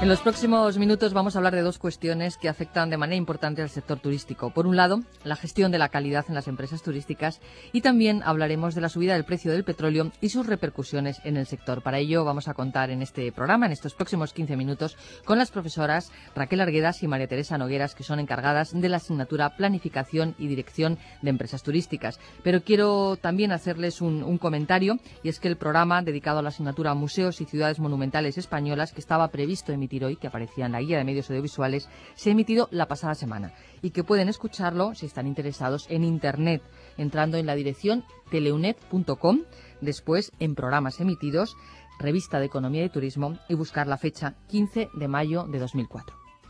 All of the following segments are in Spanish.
En los próximos minutos vamos a hablar de dos cuestiones que afectan de manera importante al sector turístico. Por un lado, la gestión de la calidad en las empresas turísticas y también hablaremos de la subida del precio del petróleo y sus repercusiones en el sector. Para ello vamos a contar en este programa, en estos próximos 15 minutos, con las profesoras Raquel Arguedas y María Teresa Nogueras, que son encargadas de la asignatura Planificación y Dirección de Empresas Turísticas. Pero quiero también hacerles un comentario, y es que el programa dedicado a la asignatura Museos y Ciudades Monumentales Españolas, que estaba previsto emitir hoy, que aparecía en la guía de medios audiovisuales, se ha emitido la pasada semana y que pueden escucharlo, si están interesados, en Internet, entrando en la dirección teleunet.com, después en programas emitidos, revista de Economía y Turismo, y buscar la fecha 15 de mayo de 2004.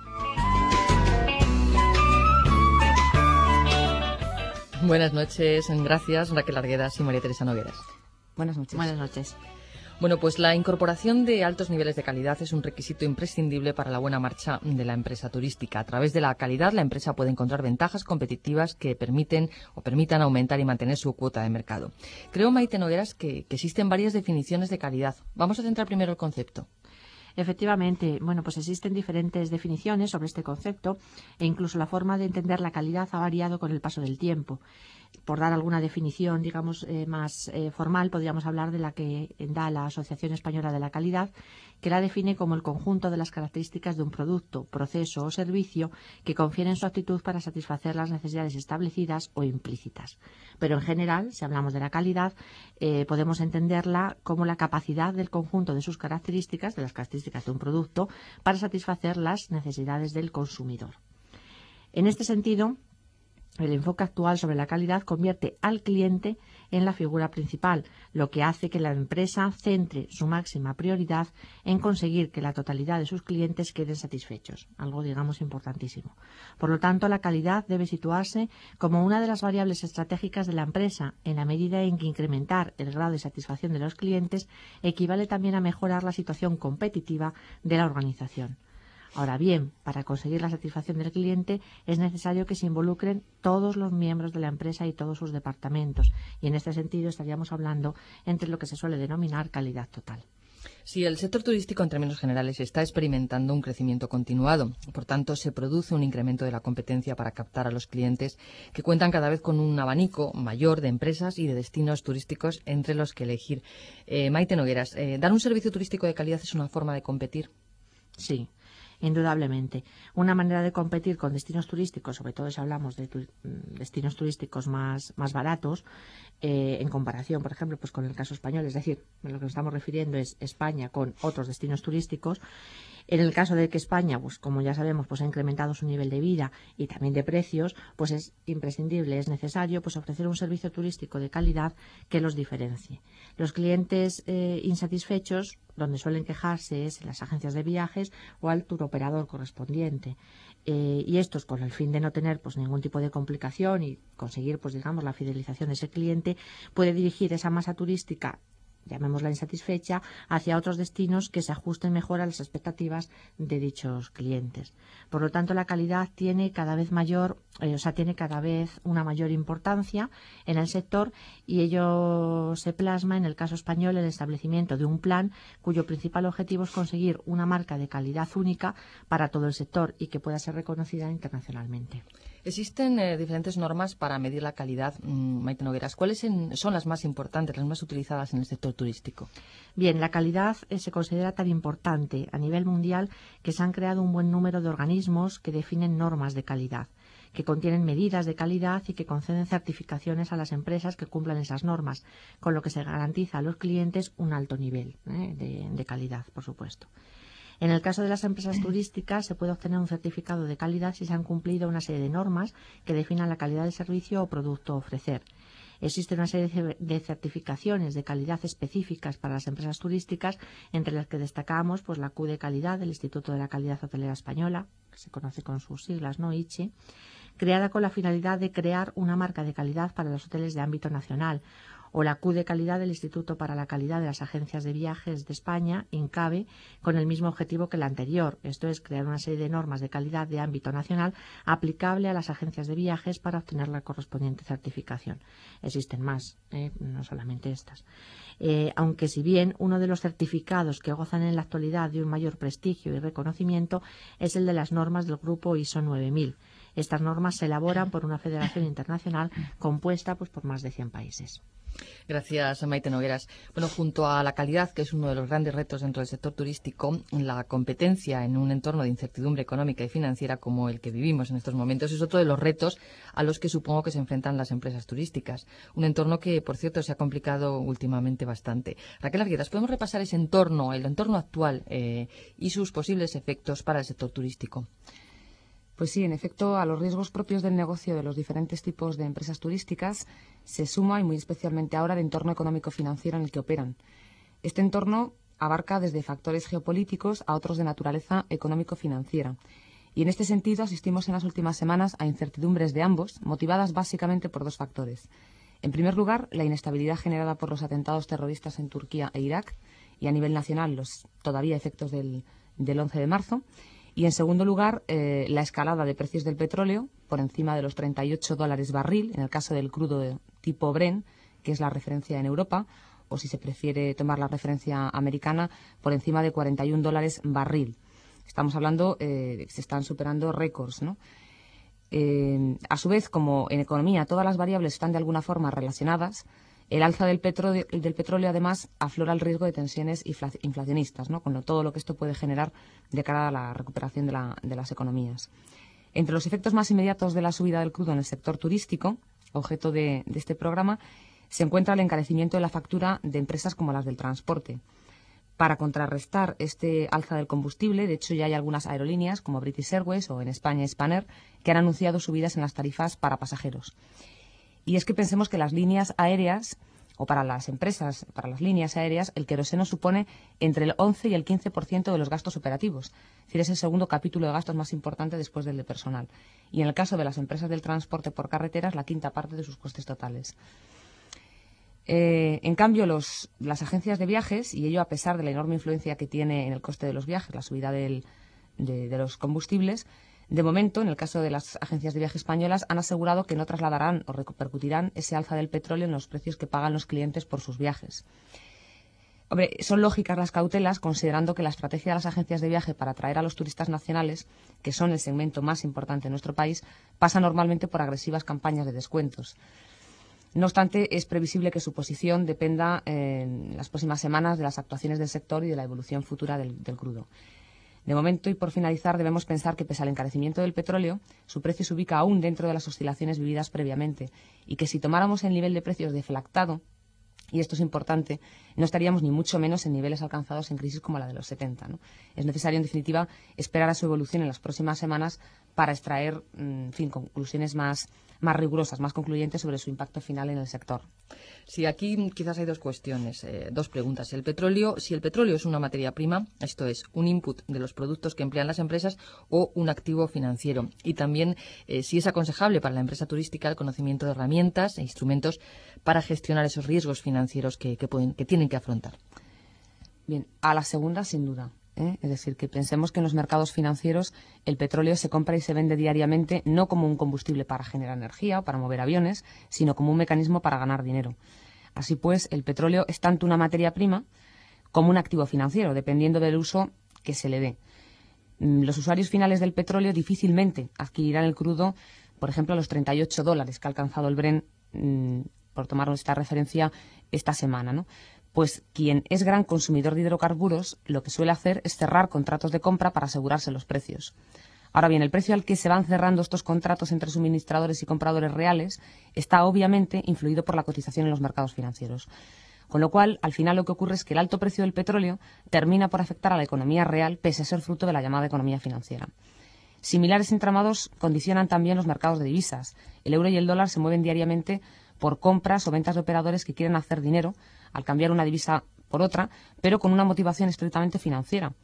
Buenas noches, gracias Raquel Arguedas y María Teresa Nogueras. Buenas noches. Buenas noches. Bueno, pues la incorporación de altos niveles de calidad es un requisito imprescindible para la buena marcha de la empresa turística. A través de la calidad, la empresa puede encontrar ventajas competitivas que permitan aumentar y mantener su cuota de mercado. Creo, Maite Nogueras, que existen varias definiciones de calidad. Vamos a centrar primero el concepto. Efectivamente, bueno, pues existen diferentes definiciones sobre este concepto e incluso la forma de entender la calidad ha variado con el paso del tiempo. Por dar alguna definición, digamos, más formal, podríamos hablar de la que da la Asociación Española de la Calidad, que la define como el conjunto de las características de un producto, proceso o servicio que confieren su aptitud para satisfacer las necesidades establecidas o implícitas. Pero en general, si hablamos de la calidad, podemos entenderla como la capacidad del conjunto de sus características, de las características de un producto, para satisfacer las necesidades del consumidor. En este sentido, el enfoque actual sobre la calidad convierte al cliente en la figura principal, lo que hace que la empresa centre su máxima prioridad en conseguir que la totalidad de sus clientes queden satisfechos, algo, digamos, importantísimo. Por lo tanto, la calidad debe situarse como una de las variables estratégicas de la empresa, en la medida en que incrementar el grado de satisfacción de los clientes equivale también a mejorar la situación competitiva de la organización. Ahora bien, para conseguir la satisfacción del cliente es necesario que se involucren todos los miembros de la empresa y todos sus departamentos, y en este sentido estaríamos hablando entre lo que se suele denominar calidad total. Sí, el sector turístico en términos generales está experimentando un crecimiento continuado. Por tanto, se produce un incremento de la competencia para captar a los clientes, que cuentan cada vez con un abanico mayor de empresas y de destinos turísticos entre los que elegir. Maite Nogueras, ¿dar un servicio turístico de calidad es una forma de competir? Sí. Indudablemente. Una manera de competir con destinos turísticos, sobre todo si hablamos de destinos turísticos más baratos, en comparación, por ejemplo, pues con el caso español, es decir, lo que nos estamos refiriendo es España con otros destinos turísticos. En el caso de que España, pues como ya sabemos, pues ha incrementado su nivel de vida y también de precios, pues es imprescindible, es necesario pues ofrecer un servicio turístico de calidad que los diferencie. Los clientes insatisfechos, donde suelen quejarse, es en las agencias de viajes o al turoperador correspondiente. Y estos, con el fin de no tener pues ningún tipo de complicación y conseguir, pues digamos, la fidelización de ese cliente, puede dirigir esa masa turística, llamémosla insatisfecha, hacia otros destinos que se ajusten mejor a las expectativas de dichos clientes. Por lo tanto, la calidad tiene cada vez una mayor importancia en el sector, y ello se plasma en el caso español el establecimiento de un plan cuyo principal objetivo es conseguir una marca de calidad única para todo el sector y que pueda ser reconocida internacionalmente. Existen diferentes normas para medir la calidad, Maite Nogueras. ¿Cuáles son las más importantes, las más utilizadas en el sector turístico? Bien, la calidad se considera tan importante a nivel mundial que se han creado un buen número de organismos que definen normas de calidad, que contienen medidas de calidad y que conceden certificaciones a las empresas que cumplan esas normas, con lo que se garantiza a los clientes un alto nivel de calidad, por supuesto. En el caso de las empresas turísticas se puede obtener un certificado de calidad si se han cumplido una serie de normas que definan la calidad del servicio o producto a ofrecer. Existe una serie de certificaciones de calidad específicas para las empresas turísticas, entre las que destacamos pues la Q de calidad del Instituto de la Calidad Hotelera Española, que se conoce con sus siglas, ¿no? ICHE, creada con la finalidad de crear una marca de calidad para los hoteles de ámbito nacional, o la Q de calidad del Instituto para la Calidad de las Agencias de Viajes de España, INCAVE, con el mismo objetivo que la anterior, esto es crear una serie de normas de calidad de ámbito nacional aplicable a las agencias de viajes para obtener la correspondiente certificación. Existen más, no solamente estas. Aunque si bien uno de los certificados que gozan en la actualidad de un mayor prestigio y reconocimiento es el de las normas del grupo ISO 9000. Estas normas se elaboran por una federación internacional compuesta por más de 100 países. Gracias, Maite Nogueras. Bueno, junto a la calidad, que es uno de los grandes retos dentro del sector turístico, la competencia en un entorno de incertidumbre económica y financiera como el que vivimos en estos momentos es otro de los retos a los que supongo que se enfrentan las empresas turísticas. Un entorno que, por cierto, se ha complicado últimamente bastante. Raquel Arguedas, ¿podemos repasar ese entorno, el entorno actual y sus posibles efectos para el sector turístico? Pues sí, en efecto, a los riesgos propios del negocio de los diferentes tipos de empresas turísticas se suma, y muy especialmente ahora, el entorno económico-financiero en el que operan. Este entorno abarca desde factores geopolíticos a otros de naturaleza económico-financiera. Y en este sentido asistimos en las últimas semanas a incertidumbres de ambos, motivadas básicamente por dos factores. En primer lugar, la inestabilidad generada por los atentados terroristas en Turquía e Irak, y a nivel nacional los todavía efectos del 11 de marzo. Y, en segundo lugar, la escalada de precios del petróleo por encima de los $38 barril, en el caso del crudo de tipo Brent, que es la referencia en Europa, o si se prefiere tomar la referencia americana, por encima de $41 barril. Estamos hablando de que se están superando récords, ¿no? A su vez, como en economía todas las variables están de alguna forma relacionadas, el alza del petróleo, además, aflora el riesgo de tensiones inflacionistas, ¿no? Con todo lo que esto puede generar de cara a la recuperación de las economías. Entre los efectos más inmediatos de la subida del crudo en el sector turístico, objeto de este programa, se encuentra el encarecimiento de la factura de empresas como las del transporte. Para contrarrestar este alza del combustible, de hecho, ya hay algunas aerolíneas, como British Airways o en España Spanair, que han anunciado subidas en las tarifas para pasajeros. Y es que pensemos que las líneas aéreas, o para las empresas, para las líneas aéreas, el queroseno supone entre el 11 y el 15% de los gastos operativos. Es decir, es el segundo capítulo de gastos más importante después del de personal. Y en el caso de las empresas del transporte por carreteras, la quinta parte de sus costes totales. En cambio, las agencias de viajes, y ello a pesar de la enorme influencia que tiene en el coste de los viajes la subida de los combustibles, de momento, en el caso de las agencias de viaje españolas, han asegurado que no trasladarán o repercutirán ese alza del petróleo en los precios que pagan los clientes por sus viajes. Hombre, son lógicas las cautelas, considerando que la estrategia de las agencias de viaje para atraer a los turistas nacionales, que son el segmento más importante en nuestro país, pasa normalmente por agresivas campañas de descuentos. No obstante, es previsible que su posición dependa en las próximas semanas de las actuaciones del sector y de la evolución futura del crudo. De momento, y por finalizar, debemos pensar que, pese al encarecimiento del petróleo, su precio se ubica aún dentro de las oscilaciones vividas previamente, y que si tomáramos el nivel de precios deflactado, y esto es importante, no estaríamos ni mucho menos en niveles alcanzados en crisis como la de los 70, ¿no? Es necesario, en definitiva, esperar a su evolución en las próximas semanas para extraer, conclusiones más rigurosas, más concluyentes sobre su impacto final en el sector. Sí, aquí quizás hay dos cuestiones, dos preguntas. Si el petróleo es una materia prima, esto es, un input de los productos que emplean las empresas, o un activo financiero. Y también si es aconsejable para la empresa turística el conocimiento de herramientas e instrumentos para gestionar esos riesgos financieros que tienen que afrontar. Bien, a la segunda, sin duda. Es decir, que pensemos que en los mercados financieros el petróleo se compra y se vende diariamente no como un combustible para generar energía o para mover aviones, sino como un mecanismo para ganar dinero. Así pues, el petróleo es tanto una materia prima como un activo financiero, dependiendo del uso que se le dé. Los usuarios finales del petróleo difícilmente adquirirán el crudo, por ejemplo, a los $38 que ha alcanzado el Brent, por tomar esta referencia, esta semana, ¿no? Pues quien es gran consumidor de hidrocarburos lo que suele hacer es cerrar contratos de compra para asegurarse los precios. Ahora bien, el precio al que se van cerrando estos contratos entre suministradores y compradores reales está obviamente influido por la cotización en los mercados financieros. Con lo cual, al final lo que ocurre es que el alto precio del petróleo termina por afectar a la economía real, pese a ser fruto de la llamada economía financiera. Similares entramados condicionan también los mercados de divisas. El euro y el dólar se mueven diariamente por compras o ventas de operadores que quieren hacer dinero al cambiar una divisa por otra, pero con una motivación estrictamente financiera.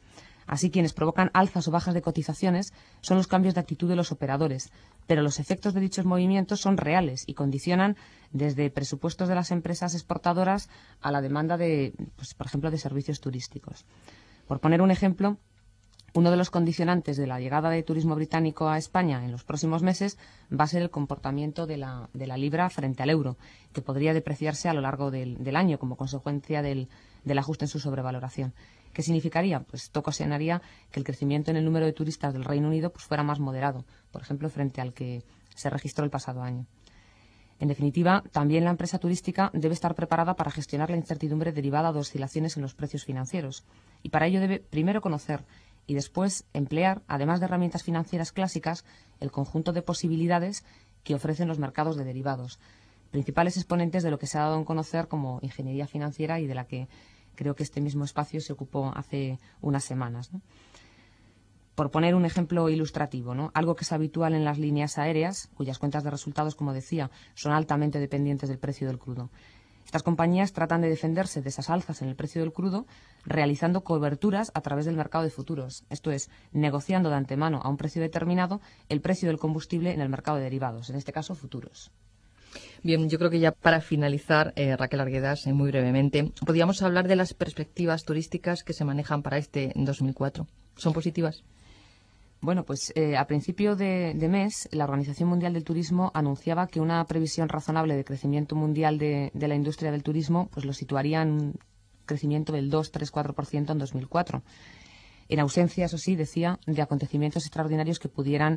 Así, quienes provocan alzas o bajas de cotizaciones son los cambios de actitud de los operadores, pero los efectos de dichos movimientos son reales y condicionan desde presupuestos de las empresas exportadoras a la demanda de, pues, por ejemplo, de servicios turísticos. Por poner un ejemplo, uno de los condicionantes de la llegada de turismo británico a España en los próximos meses va a ser el comportamiento de la libra frente al euro, que podría depreciarse a lo largo del año como consecuencia del ajuste en su sobrevaloración. ¿Qué significaría? Pues esto ocasionaría que el crecimiento en el número de turistas del Reino Unido pues fuera más moderado, por ejemplo, frente al que se registró el pasado año. En definitiva, también la empresa turística debe estar preparada para gestionar la incertidumbre derivada de oscilaciones en los precios financieros. Y para ello debe primero conocer y después emplear, además de herramientas financieras clásicas, el conjunto de posibilidades que ofrecen los mercados de derivados, principales exponentes de lo que se ha dado a conocer como ingeniería financiera y de la que creo que este mismo espacio se ocupó hace unas semanas, ¿no? Por poner un ejemplo ilustrativo, ¿no? Algo que es habitual en las líneas aéreas, cuyas cuentas de resultados, como decía, son altamente dependientes del precio del crudo. Estas compañías tratan de defenderse de esas alzas en el precio del crudo realizando coberturas a través del mercado de futuros, esto es, negociando de antemano a un precio determinado el precio del combustible en el mercado de derivados, en este caso futuros. Bien, yo creo que ya para finalizar, Raquel Arguedas, muy brevemente, podríamos hablar de las perspectivas turísticas que se manejan para este 2004. ¿Son positivas? Bueno, pues a principio de mes, la Organización Mundial del Turismo anunciaba que una previsión razonable de crecimiento mundial de la industria del turismo pues lo situaría en un crecimiento del 2-3-4% en 2004. En ausencia, eso sí, decía, de acontecimientos extraordinarios que pudieran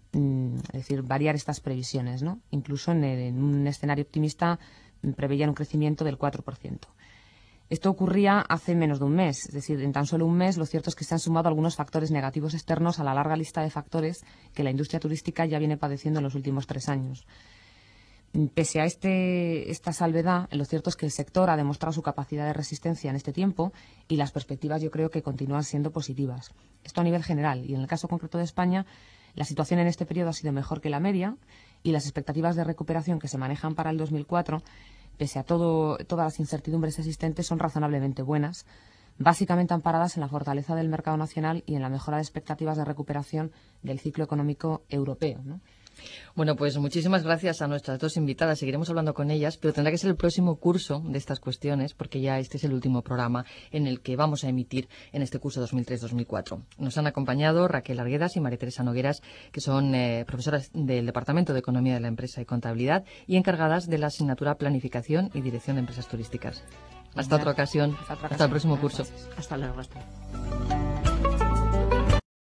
variar estas previsiones, ¿no? Incluso en un escenario optimista preveían un crecimiento del 4%. Esto ocurría hace menos de un mes, es decir, en tan solo un mes lo cierto es que se han sumado algunos factores negativos externos a la larga lista de factores que la industria turística ya viene padeciendo en los últimos 3 años. Pese a esta salvedad, lo cierto es que el sector ha demostrado su capacidad de resistencia en este tiempo y las perspectivas yo creo que continúan siendo positivas. Esto a nivel general y en el caso concreto de España, la situación en este periodo ha sido mejor que la media y las expectativas de recuperación que se manejan para el 2004, pese a todas las incertidumbres existentes, son razonablemente buenas, básicamente amparadas en la fortaleza del mercado nacional y en la mejora de expectativas de recuperación del ciclo económico europeo, ¿no? Bueno, pues muchísimas gracias a nuestras dos invitadas. Seguiremos hablando con ellas, pero tendrá que ser el próximo curso de estas cuestiones, porque ya este es el último programa en el que vamos a emitir en este curso 2003-2004. Nos han acompañado Raquel Arguedas y María Teresa Nogueras, que son profesoras del Departamento de Economía de la Empresa y Contabilidad y encargadas de la asignatura Planificación y Dirección de Empresas Turísticas. Hasta otra ocasión. Hasta el próximo curso. Hasta luego.